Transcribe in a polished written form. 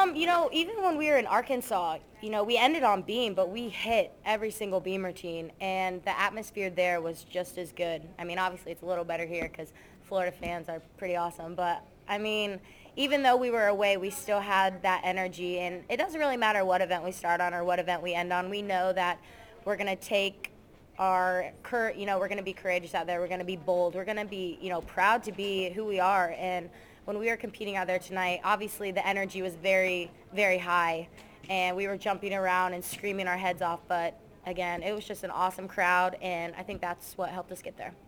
Even when we were in Arkansas, we ended on beam, but we hit every single beam routine, and the atmosphere there was just as good. I mean, obviously it's a little better here because Florida fans are pretty awesome, but I mean, even though we were away, we still had that energy, and it doesn't really matter what event we start on or what event we end on. We know that we're going to take we're going to be courageous out there. We're going to be bold. We're going to be, proud to be who we are. And when we were competing out there tonight, obviously the energy was very, very high, and we were jumping around and screaming our heads off. But again, it was just an awesome crowd, and I think that's what helped us get there.